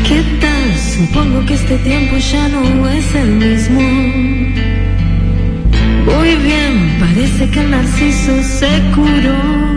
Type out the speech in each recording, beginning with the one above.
¿Qué tal? Supongo que este tiempo ya no es el mismo. Muy bien, parece que el narciso se curó.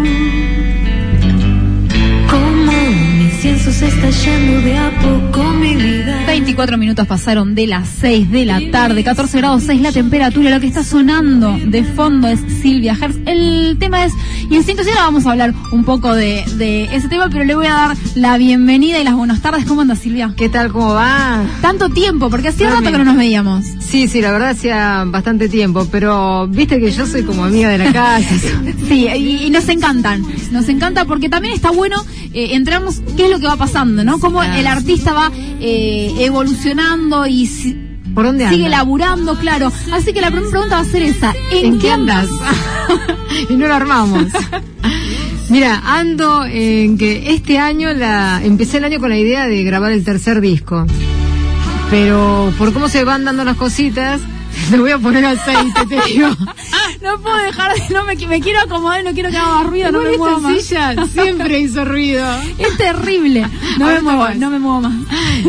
Como mi incienso se está yendo de a poco mi vida. 24 minutos pasaron de las 6 de la tarde, 14 grados 6 la temperatura. Lo que está sonando de fondo es Silvia Herz. El tema es Instintos y ahora vamos a hablar un poco de ese tema, pero le voy a dar la bienvenida y las buenas tardes. ¿Cómo anda, Silvia? ¿Qué tal? ¿Cómo va? Tanto tiempo, porque hacía rato que no nos veíamos. Sí, la verdad hacía bastante tiempo, pero viste que yo soy como amiga de la casa. Sí, y nos encanta porque también está bueno entrarnos qué es lo que va pasando, ¿no? Cómo el artista va evolucionando y ¿por dónde sigue laburando, claro. Así que la primera pregunta va a ser esa: ¿En qué andas? Y no lo armamos. Mira, ando en que este año empecé el año con la idea de grabar el tercer disco, pero por cómo se van dando las cositas, le voy a poner aceite, te digo. No puedo dejar de, me quiero acomodar, no quiero que haga más ruido, no me muevo más. Esta silla siempre hizo ruido. Es terrible. No me muevo más.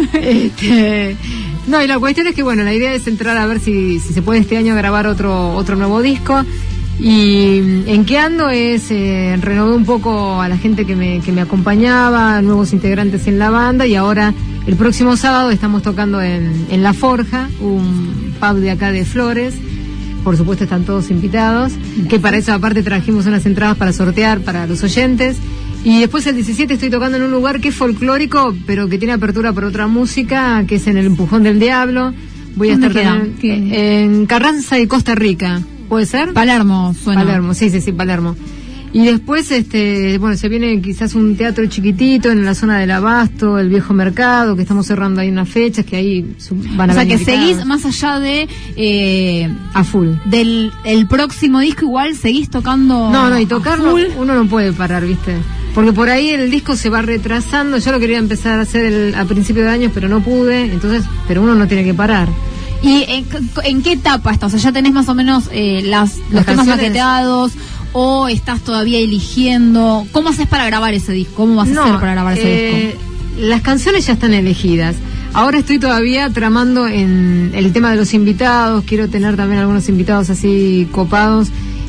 No, y la cuestión es que, bueno, la idea es entrar a ver si se puede este año grabar otro nuevo disco. Y en qué ando es renové un poco a la gente que me acompañaba, nuevos integrantes en la banda, y ahora el próximo sábado estamos tocando en La Forja, un pub de acá de Flores. Por supuesto están todos invitados, que para eso aparte trajimos unas entradas para sortear para los oyentes. Y después el 17 estoy tocando en un lugar que es folclórico, pero que tiene apertura por otra música, que es en el Empujón del Diablo. Voy a estar en Carranza y Costa Rica. ¿Puede ser? Palermo, suena. Palermo, sí, Palermo. Y después, bueno, se viene quizás un teatro chiquitito en la zona del Abasto, el Viejo Mercado, que estamos cerrando ahí unas fechas, que ahí van a venir. O sea, que seguís más allá de... a full. El próximo disco igual seguís tocando. No, y tocarlo uno no puede parar, ¿viste? Porque por ahí el disco se va retrasando. Yo lo quería empezar a hacer a principio de año, pero no pude. Entonces, pero uno no tiene que parar. ¿Y en qué etapa estás? O sea, ¿ya tenés más o menos los temas maqueteados o estás todavía eligiendo? ¿Cómo haces para grabar ese disco? ¿Cómo vas a hacer para grabar ese disco? Las canciones ya están elegidas. Ahora estoy todavía tramando en el tema de los invitados. Quiero tener también algunos invitados así copados.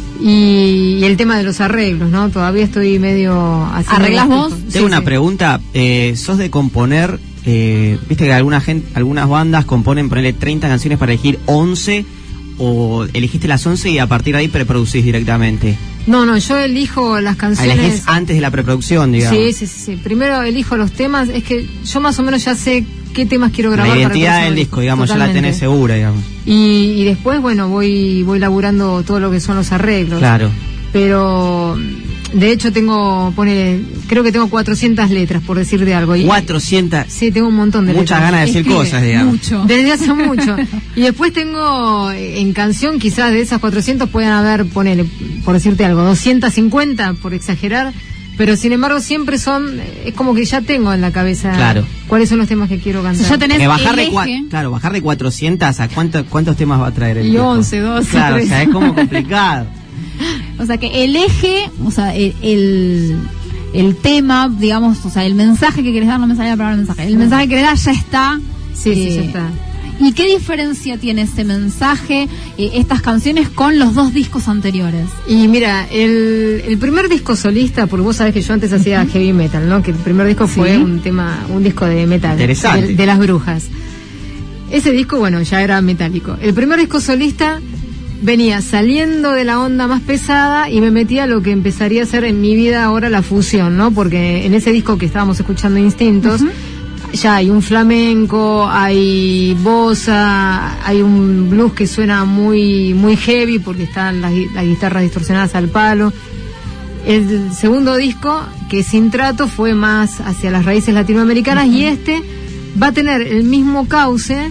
Y el tema de los arreglos, ¿no? Todavía estoy medio... ¿Arreglas vos? Tengo una pregunta. ¿Sos de componer? Viste que algunas bandas componen, ponerle 30 canciones para elegir 11, o elegiste las 11 y a partir de ahí preproducís directamente. No, yo elijo las canciones. Elegís antes de la preproducción, digamos. Sí. Primero elijo los temas. Es que yo más o menos ya sé qué temas quiero grabar. La identidad del disco, digamos, totalmente. Ya la tenés segura, digamos. Y después, bueno, voy laburando todo lo que son los arreglos. Claro. Pero... de hecho creo que tengo 400 letras, por decir de algo. 400. Sí, tengo un montón de letras. Muchas ganas de decir cosas, digamos. Mucho. Desde hace mucho. Y después tengo en canción, quizás de esas 400 pueden haber, por decirte algo, 250, por exagerar. Pero sin embargo siempre es como que ya tengo en la cabeza cuáles son los temas que quiero cantar. Ya tenés bajar de 400 a cuántos temas va a traer el disco. 11, 12, claro, 13. O sea, es como complicado. O sea, que el eje, o sea, el tema, digamos, o sea, el mensaje que querés dar, no me salía la palabra mensaje, el mensaje que querés dar ya está. Sí, ya está. ¿Y qué diferencia tiene ese mensaje, estas canciones, con los dos discos anteriores? Y mira, el primer disco solista, porque vos sabés que yo antes hacía heavy metal, ¿no? Que el primer disco fue un disco de metal. Interesante. De Las Brujas. Ese disco, bueno, ya era metálico. El primer disco solista venía saliendo de la onda más pesada y me metía a lo que empezaría a ser en mi vida ahora la fusión, ¿no? Porque en ese disco que estábamos escuchando, Instintos, ya hay un flamenco, hay bossa, hay un blues que suena muy muy heavy porque están las guitarras distorsionadas al palo. El segundo disco, que es Sin Trato, fue más hacia las raíces latinoamericanas, y este va a tener el mismo cauce,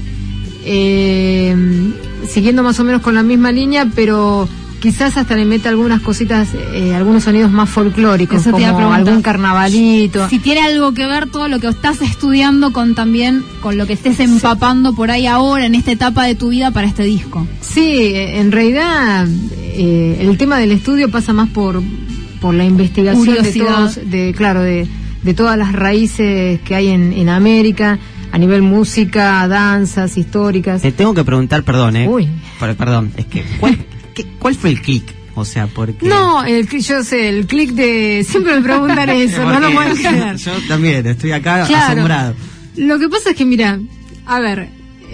siguiendo más o menos con la misma línea, pero quizás hasta le mete algunas cositas, algunos sonidos más folclóricos, como algún carnavalito. Si tiene algo que ver todo lo que estás estudiando también con lo que estés empapando por ahí ahora, en esta etapa de tu vida, para este disco. Sí, en realidad el tema del estudio pasa más por la investigación de todas las raíces que hay en América. a nivel música, danzas históricas. Te tengo que preguntar, perdón, Uy. Perdón, es que ¿cuál fue el clic? O sea, porque... No, yo sé, el clic de... Siempre me preguntan eso, no lo puedo creer. Yo también, estoy acá Claro. asombrado. Lo que pasa es que, mira, a ver,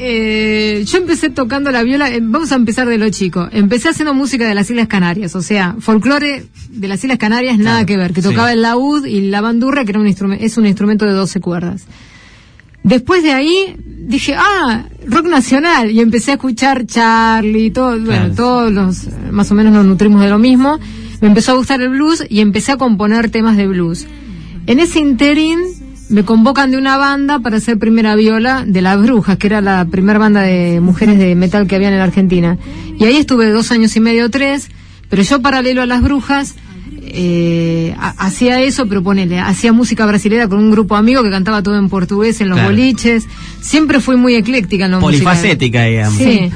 yo empecé tocando la viola, vamos a empezar de lo chico. Empecé haciendo música de las Islas Canarias, o sea, folclore de las Islas Canarias, nada que ver, que tocaba el laúd y la bandurra, que era es un instrumento de 12 cuerdas. Después de ahí dije, rock nacional, y empecé a escuchar Charlie y todo, bueno, todos los, más o menos nos nutrimos de lo mismo. Me empezó a gustar el blues y empecé a componer temas de blues. En ese interín me convocan de una banda para hacer primera viola de Las Brujas, que era la primera banda de mujeres de metal que había en la Argentina. Y ahí estuve 2 años y medio, 3, pero yo paralelo a Las Brujas, hacía eso, pero hacía música brasilera con un grupo amigo que cantaba todo en portugués en los boliches. Siempre fui muy ecléctica en la música. Polifacética, digamos. Sí.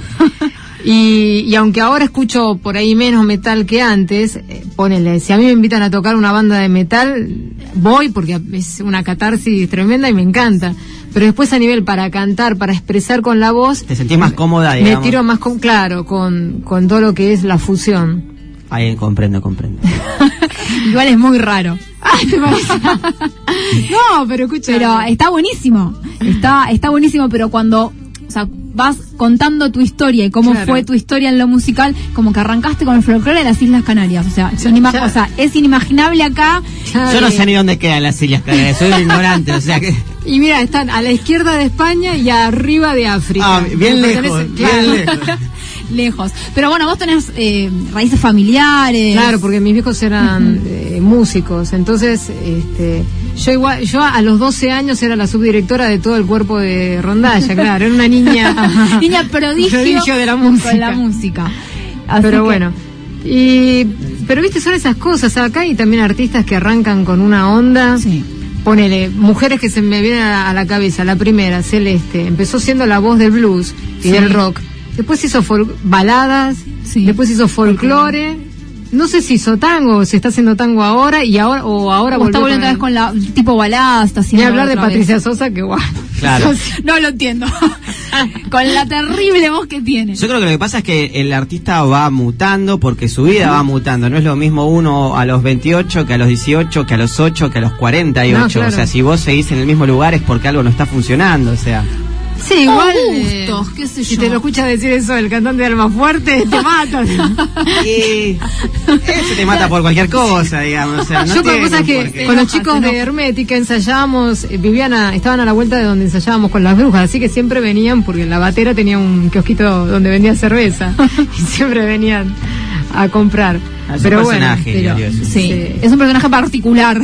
Y aunque ahora escucho por ahí menos metal que antes, si a mí me invitan a tocar una banda de metal, voy porque es una catarsis tremenda y me encanta. Pero después a nivel para cantar, para expresar con la voz... ¿Te sentís más cómoda, digamos? Me tiro más con todo lo que es la fusión. Ahí comprendo. Igual es muy raro. Ay, ¿te parece? No, pero escucha. Pero está buenísimo. Está buenísimo, pero cuando, o sea, vas contando tu historia y cómo fue tu historia en lo musical, como que arrancaste con el folclore de las Islas Canarias. O sea, es inimaginable acá. Yo no sé ni dónde quedan las Islas Canarias, soy un ignorante, o sea que... Y mira, están a la izquierda de España y arriba de África. Bien lejos, bien lejos. Lejos. Pero bueno, vos tenés raíces familiares. Claro, porque mis viejos eran músicos. Entonces, yo a los 12 años era la subdirectora de todo el cuerpo de rondalla, claro. Era una niña prodigio de la música. Con la música. Pero bueno. Pero viste, son esas cosas. Acá hay también artistas que arrancan con una onda. Sí. Ponele, mujeres que se me vienen a la cabeza. La primera, Celeste, empezó siendo la voz del blues y del rock. Después hizo baladas, después hizo folclore. No sé si hizo tango, si está haciendo tango ahora o ahora volvió está volviendo otra vez con la tipo baladas, está haciendo. Ni hablar de Patricia Sosa, que guau. Claro. No lo entiendo. Con la terrible voz que tiene. Yo creo que lo que pasa es que el artista va mutando porque su vida va mutando. No es lo mismo uno a los 28 que a los 18, que a los 8, que a los 48. No, claro. O sea, si vos seguís en el mismo lugar es porque algo no está funcionando, o sea... Sí, igual. Gustos, qué sé si yo. te lo escuchas decir eso el cantante de Almafuerte, te mata. Ese te mata por cualquier cosa, digamos. O sea, no yo con cosas que con los chicos de Hermética ensayábamos, estaban a la vuelta de donde ensayábamos con Las Brujas, así que siempre venían, porque la batera tenía un kiosquito donde vendía cerveza, y siempre venían a comprar. Pero un personaje, sí, es un personaje particular.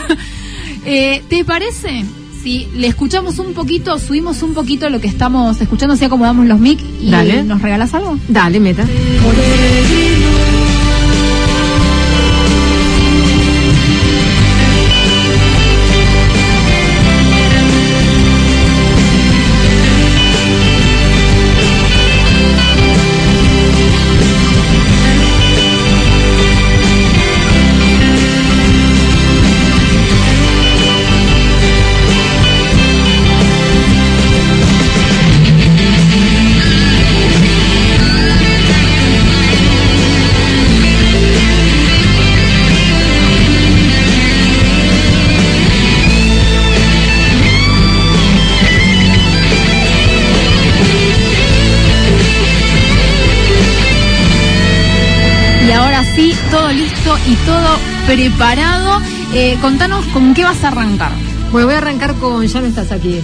¿Te parece? Si le escuchamos un poquito, subimos un poquito lo que estamos escuchando, así acomodamos los mic y ¿nos regalas algo? Dale, meta. Todo listo y todo preparado. Contanos con qué vas a arrancar. Bueno, voy a arrancar con Ya no estás aquí.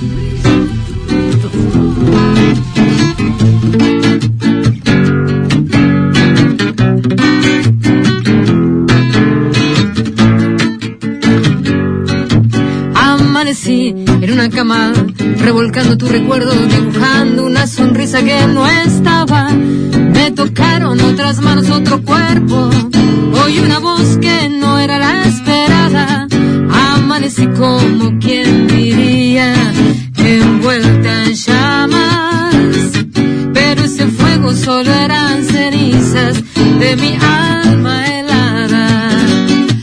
Amanecí en una cama, revolcando tu recuerdo, dibujando una sonrisa que no estaba. Me tocaron otras manos, otro cuerpo. Oí una voz que no era la esperada. Amanecí como quien diría, envuelta en llamas. Pero ese fuego solo eran cenizas de mi alma helada.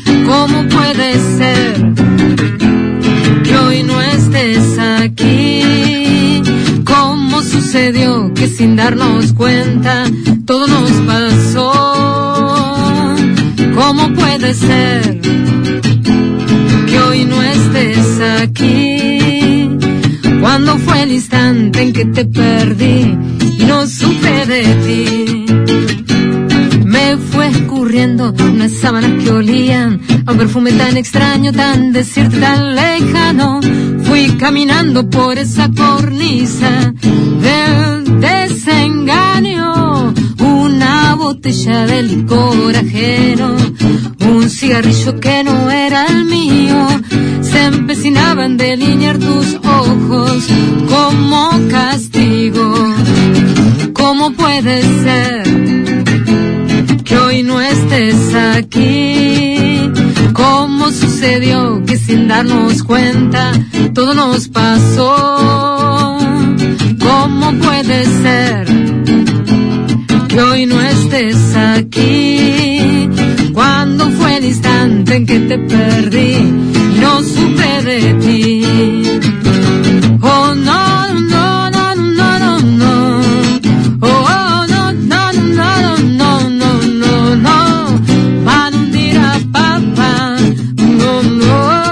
¿Cómo puede ser que hoy no estés aquí? ¿Cómo sucedió que sin darnos cuenta todo nos pasó? ¿Cómo puede ser que hoy no estés aquí? ¿Cuándo fue el instante en que te perdí y no supe de ti? Me fue escurriendo unas sábanas que olían a un perfume tan extraño, tan desierto, tan lejano. Fui caminando por esa cornisa del desengaño. Una botella de licor ajeno, un cigarrillo que no era el mío, se empecinaba en delinear tus ojos como castigo. ¿Cómo puede ser que hoy no estés aquí? ¿Cómo sucedió que sin darnos cuenta todo nos pasó? ¿Cómo puede ser que hoy no estés aquí? ¿Cuándo fue el instante en que te perdí y no supe de ti? Oh, no, no, no, no, no, no. Oh, oh, no, no, no, no, no, no, no. Bandira, papá. No, no.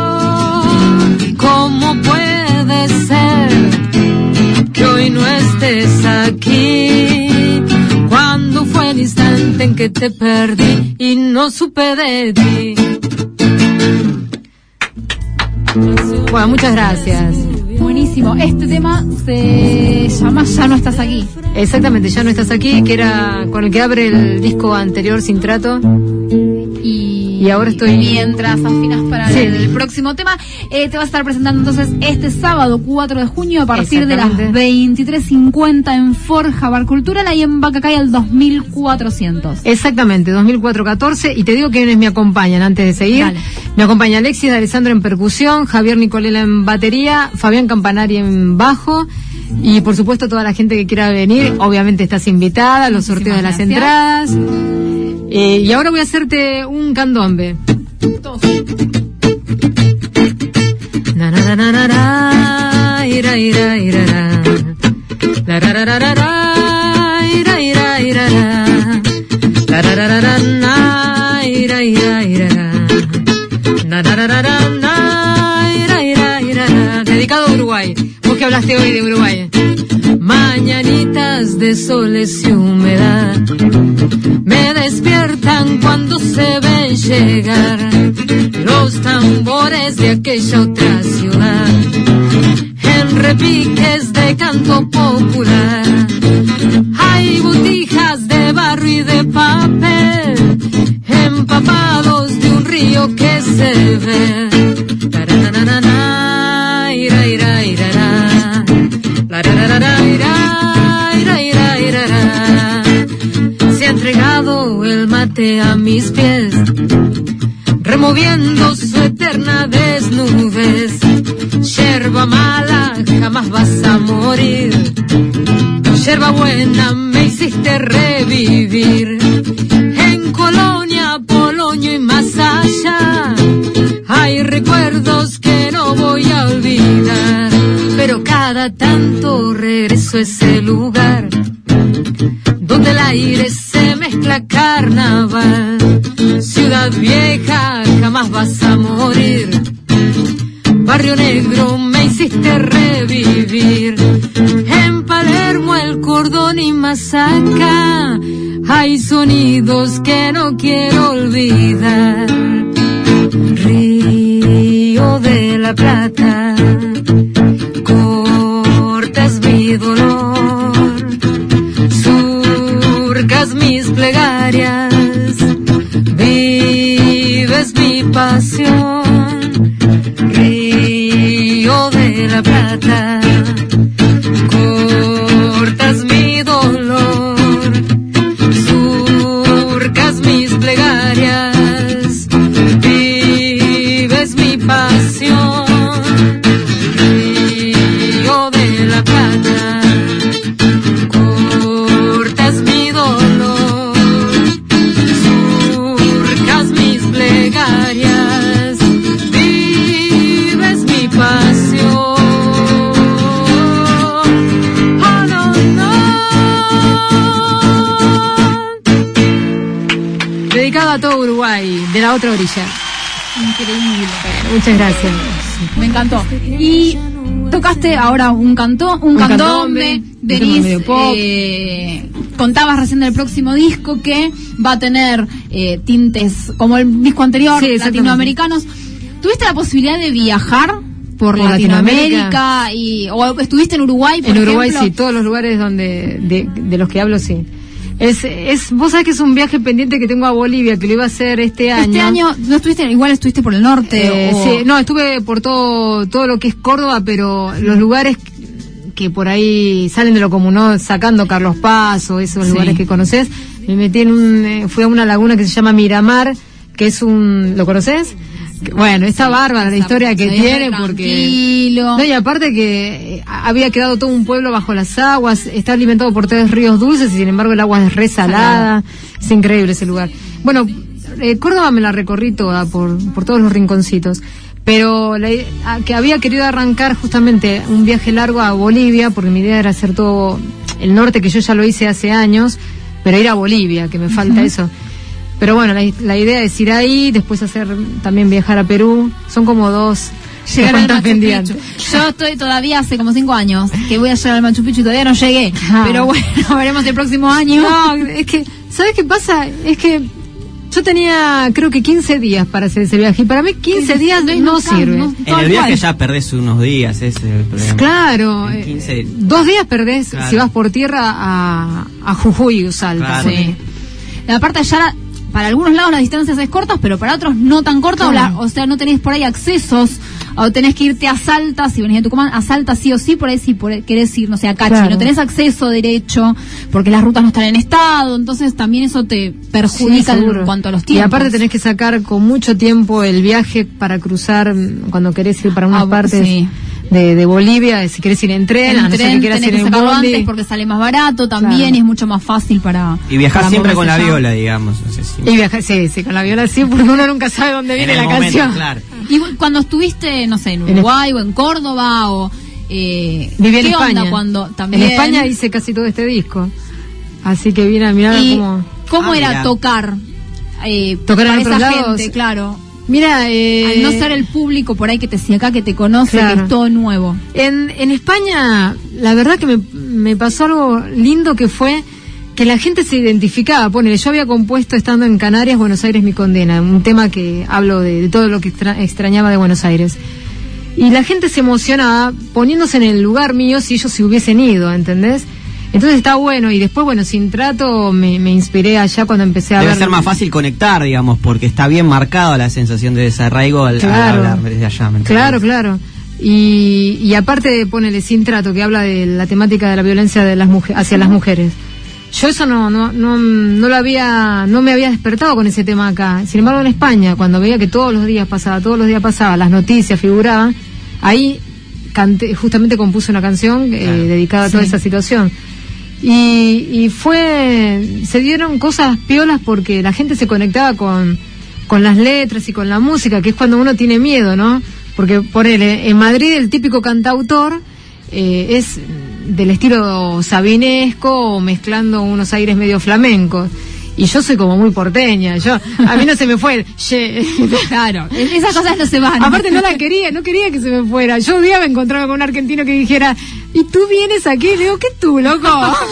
¿Cómo puede ser que hoy no estés aquí? ¿Cuándo fue el instante en que te perdí y no supe de ti? Bueno, muchas gracias. Buenísimo. Este tema se llama Ya no estás aquí. Exactamente, Ya no estás aquí, que era con el que abre el disco anterior, Sin Trato. Y ahora estoy... Mientras afinas para el próximo tema, te vas a estar presentando entonces este sábado 4 de junio a partir de las 23:50 en Forja Bar Cultural, ahí en Bacacay al 2400. Exactamente, 2414. Y te digo quiénes me acompañan antes de seguir. Dale. Me acompaña Alexis de Alessandro en percusión, Javier Nicolela en batería, Fabián Campanari en bajo. Y por supuesto toda la gente que quiera venir, obviamente estás invitada, los sorteos de las entradas. Y ahora voy a hacerte un candombe. Na na na na na na, ira ira ira ra. La ra ra ra ra ra, ira ira ira ra. La ra ra ra ra na, ira ira ira ra. Na na na na na, ira ira ira ra. Dedicado a Uruguay. Vos que hablaste hoy de Uruguay. Mañanitas de soles y humedad me despiertan cuando se ven llegar los tambores de aquella otra ciudad, en repiques de canto popular. Hay botijas de barro y de papel, empapados de un río que se ve. Tarananana, ira, ira, ira, ira. La, ra, ra, ra, ra, ira, ira, ira, ira, ra. Se ha entregado el mate a mis pies, removiendo su eterna desnudez. Yerba mala, jamás vas a morir. Yerba buena, me hiciste revivir. En Colonia, Polonio y más allá, hay recuerdos que no voy a olvidar. Pero cada tanto regreso a ese lugar donde el aire se mezcla carnaval. Ciudad vieja, jamás vas a morir. Barrio Negro, me hiciste revivir. En Palermo, el Cordón y más acá, hay sonidos que no quiero olvidar. Río de la Plata, cortas mi dolor, surcas mis plegarias, vives mi pasión. Río de la Plata, cortas mi dolor, surcas mis plegarias, vives mi pasión. Río de la Plata, cortas mi dolor, surcas mis plegarias, vives mi pasión. la otra orilla. Increíble. Muchas gracias. Me encantó. Y tocaste ahora un candombe, venís, medio pop. contabas recién del próximo disco que va a tener tintes como el disco anterior, Sí, exactamente. latinoamericanos. ¿Tuviste la posibilidad de viajar por Latinoamérica o estuviste en Uruguay, por En ejemplo? Uruguay sí, todos los lugares donde de los que hablo sí. Vos sabés que es un viaje pendiente que tengo a Bolivia, que lo iba a hacer este año. Este año no estuviste, igual estuviste por el norte. Sí, no, estuve por todo lo que es Córdoba, pero los lugares que por ahí salen de lo común, ¿no? Sacando Carlos Paz o esos Sí. lugares que conoces, me metí fui a una laguna que se llama Miramar, que es ¿lo conoces? Bueno, está bárbara la historia que Sí, tiene, tranquilo. porque... No, y aparte que había quedado todo un pueblo bajo las aguas, está alimentado por 3 ríos dulces y sin embargo el agua es resalada. Es increíble ese lugar. Bueno, Córdoba me la recorrí toda por todos los rinconcitos, pero que había querido arrancar justamente un viaje largo a Bolivia, porque mi idea era hacer todo el norte, que yo ya lo hice hace años, pero ir a Bolivia, que me falta eso. Pero bueno, la idea es ir ahí, después también viajar a Perú. Son como 2 Llegar al cuentas Machu pendientes. Picchu. Yo estoy todavía hace como 5 años que voy a llegar al Machu Picchu y todavía no llegué. Ah. Pero bueno, veremos el próximo año. No, es que, ¿sabes qué pasa? Es que yo tenía, creo que 15 días para hacer ese viaje. Y para mí 15 días no sirve. En el viaje ya perdés unos días, ese es el problema. Claro, En 15 2 días perdés Claro. si vas por tierra a Jujuy o Salta. Claro. Sí. La parte allá, para algunos lados las distancias es cortas, pero para otros no tan cortas, Claro. o sea, no tenés por ahí accesos, o tenés que irte a Salta, si venís de Tucumán, a Salta sí o sí, por ahí sí querés ir, no sé, a Cachi, Claro. no tenés acceso derecho, porque las rutas no están en estado, entonces también eso te perjudica Sí, seguro. en cuanto a los Y tiempos. aparte tenés que sacar con mucho tiempo el viaje para cruzar cuando querés ir para unas partes sí. de Bolivia, si querés ir en tren, a no ser que quieras tenés ir que en sacarlo bondi. antes porque sale más barato también, Claro. y es mucho más fácil para... Y viajás para siempre con la moverse allá. viola, digamos. O sea, sí. Y viajar, sí, con la viola sí, porque uno nunca sabe dónde En viene el la momento, canción. claro. Y cuando estuviste, no sé, en Uruguay o en Córdoba o... Viví en ¿qué España. onda cuando también... En España hice casi todo este disco. Así que vine a mirar ¿Y cómo... cómo era mirá. tocar? Tocar en para otros esa lados. gente, claro. Mira, Al no ser el público por ahí que te sigue acá, que te conoce, Claro. que es todo nuevo. en España, la verdad que me pasó algo lindo, que fue que la gente se identificaba. Ponele, yo había compuesto estando en Canarias, Buenos Aires mi condena, un tema que hablo de todo lo que extrañaba de Buenos Aires. Y la gente se emocionaba poniéndose en el lugar mío si ellos se hubiesen ido, ¿entendés? Entonces está bueno. Y después, bueno, Sin Trato me inspiré allá cuando empecé a Debe ver... ser más fácil conectar, digamos, porque está bien marcada la sensación de desarraigo al hablar desde allá. ¿me entendés? Claro. Y aparte, ponele Sin Trato, que habla de la temática de la violencia de las hacia las mujeres. Yo eso no me había despertado con ese tema acá. Sin embargo, en España, cuando veía que todos los días pasaba, las noticias figuraban, ahí justamente compuse una canción dedicada a toda esa situación. Y se dieron cosas piolas porque la gente se conectaba con las letras y con la música, que es cuando uno tiene miedo, ¿no? Porque ponele, en Madrid el típico cantautor es del estilo sabinesco o mezclando unos aires medio flamencos. Y yo soy como muy porteña, a mí no se me fue. Claro, esas cosas no se van. Aparte no quería que se me fuera. Yo un día me encontraba con un argentino que dijera, ¿y tú vienes aquí? Le digo, ¿qué tú, loco?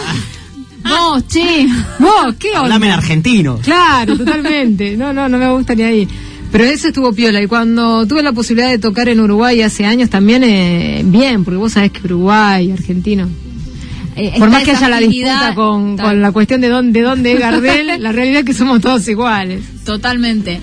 Vos, che. ¿Vos? ¿Qué onda? Hablame en argentino. Claro, totalmente. No me gusta ni ahí. Pero eso estuvo piola. Y cuando tuve la posibilidad de tocar en Uruguay hace años también, bien, porque vos sabés que Uruguay, argentino... Por más que haya la disputa con la cuestión de dónde es Gardel, la realidad es que somos todos iguales. Totalmente.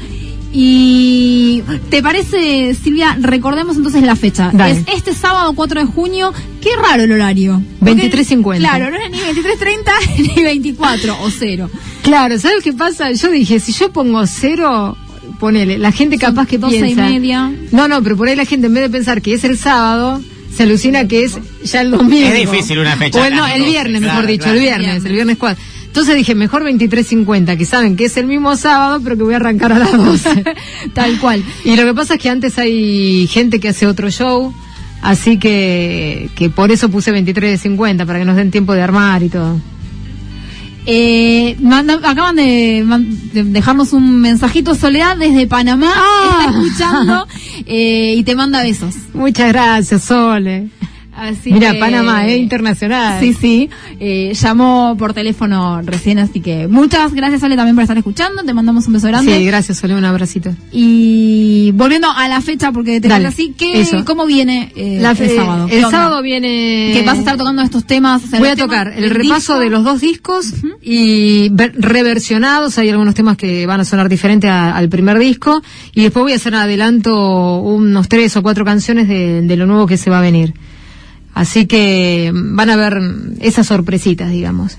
Y ¿te parece, Silvia? Recordemos entonces la fecha. Dale. Es este sábado 4 de junio. Qué raro el horario. 23:50. Claro, no era ni 23:30 ni 24 o 0. Claro, ¿sabes qué pasa? Yo dije, si yo pongo 0, ponele, la gente capaz que 12:30. No, pero por ahí la gente, en vez de pensar que es el sábado, se alucina que es ya el domingo. Es difícil una fecha. O el viernes, mejor dicho, el viernes 4. Entonces dije, mejor 23:50, que saben que es el mismo sábado, pero que voy a arrancar a las 12. Tal cual. Y lo que pasa es que antes hay gente que hace otro show, así que por eso puse 23:50, para que nos den tiempo de armar y todo. Acaban de dejarnos un mensajito. Soledad desde Panamá está escuchando y te manda besos. Muchas gracias, Sole. Así Mira, que, Panamá, internacional. Sí. Llamó por teléfono recién, así que muchas gracias, Sole, también por estar escuchando. Te mandamos un beso grande. Sí, gracias, Sole, un abracito. Y volviendo a la fecha, porque te Dale, así, ¿cómo viene el sábado? El sábado viene... Que vas a estar tocando estos temas. O sea, voy a tocar el repaso de los 2 discos y reversionados. Hay algunos temas que van a sonar diferente al primer disco. Y después voy a hacer adelanto unos 3 o 4 canciones de lo nuevo que se va a venir. Así que van a ver esas sorpresitas, digamos.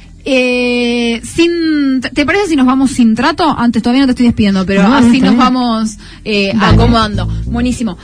¿Te parece si nos vamos sin trato? Antes todavía no te estoy despidiendo, pero así nos vamos acomodando. Buenísimo.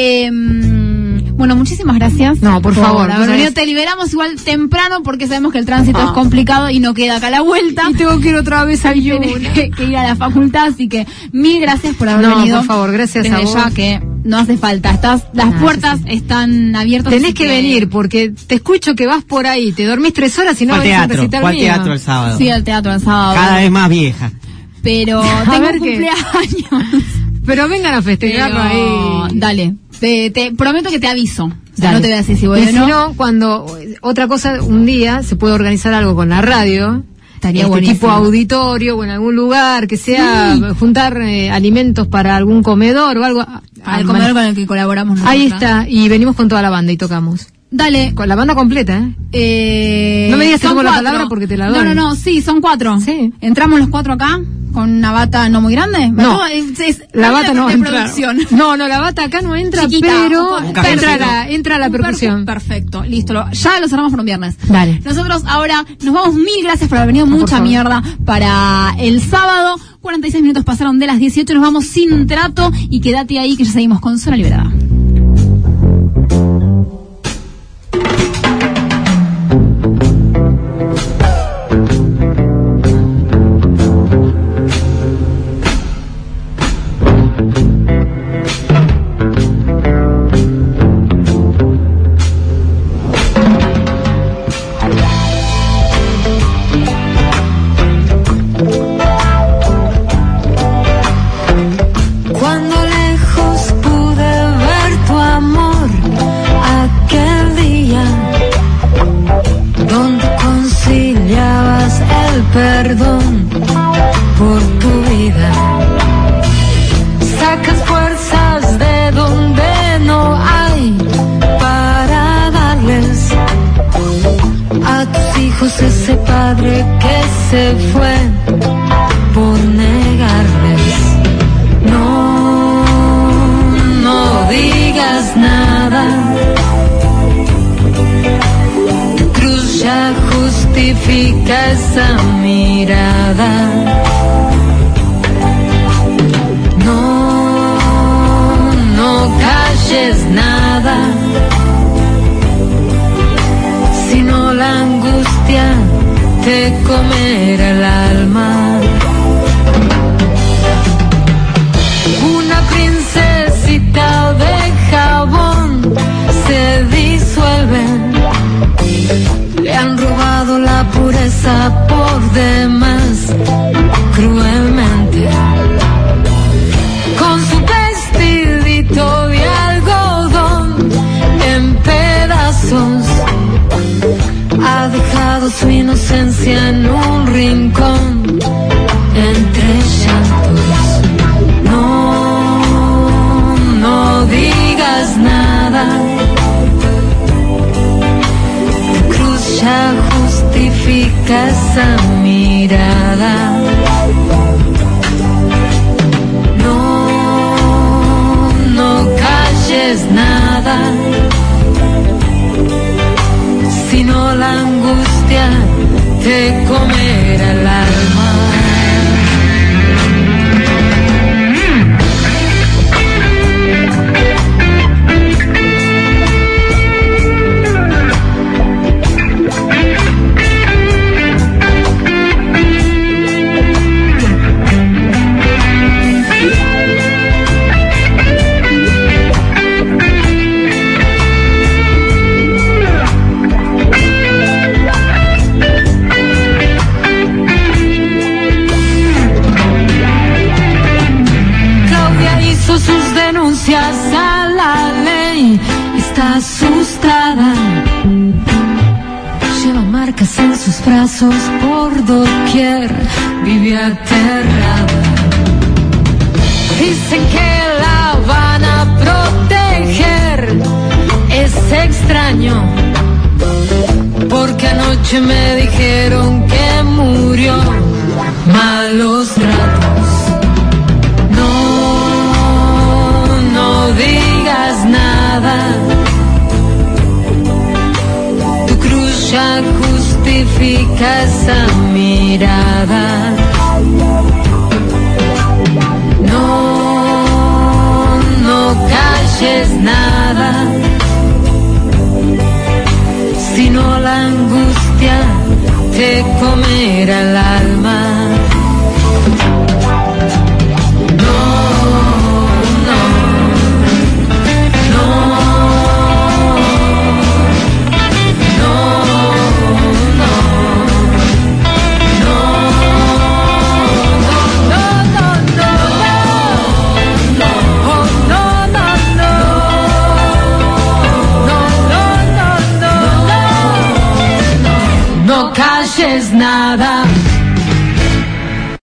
Bueno, muchísimas gracias. No, por favor. Te liberamos igual temprano porque sabemos que el tránsito es complicado y no queda acá a la vuelta. Y tengo que ir otra vez al que ir a la facultad, así que mil gracias por haber venido. Por favor, gracias a vos. Ya que no hace falta, las puertas están abiertas. Tenés que venir porque te escucho que vas por ahí, te dormís 3 horas y no vas a recitar mío. Teatro el sábado. Sí, al teatro el sábado. Cada vez más vieja. Pero tengo cumpleaños. Pero vengan a festejarlo ahí. Dale, te prometo que te aviso. O sea, Dale. no te voy a decir si voy o no. Si no, cuando otra cosa, un día se puede organizar algo con la radio. Estaría buenísimo. Tipo auditorio o en algún lugar que sea juntar alimentos para algún comedor o algo. Al comedor con el que colaboramos nosotros. Ahí está, y venimos con toda la banda y tocamos. Dale. Con la banda completa, no me digas que tomo la palabra porque te la doy. No, sí, son 4. Sí. Entramos los 4 acá con una bata no muy grande. No, la bata no entra. No, la bata acá no entra, chiquita, pero entra la percusión. Perfecto, listo. Ya lo cerramos por un viernes. Dale. Nosotros ahora nos vamos. Mil gracias por haber venido. Mucha mierda para el sábado. 46 minutos pasaron de las 18. Nos vamos sin trato y quédate ahí que ya seguimos con Zona Liberada. Cuando lejos pude ver tu amor, aquel día donde conciliabas el perdón por tu vida, sacas fuerzas de donde no hay para darles a tus hijos ese padre que se fue por negarles. No digas nada, tu cruz ya justifica esa mirada. No calles nada, sino la angustia te comerá el alma. Una princesita de jabón se disuelve, le han robado la pureza por demás, cruelmente. Con su vestidito de algodón en pedazos, ha dejado su inocencia en un rincón entre llantos. No digas nada, tu cruz ya justifica esa mirada. No calles nada, sino la angustia te comerá el alma. brazos por doquier, vive aterrada. Dicen que la van a proteger, es extraño, porque anoche me dijeron que murió. Malos tratos, no digas nada, tu cruz ya justifica esa mirada. No calles nada, sino la angustia te comerá el alma. No calles nada.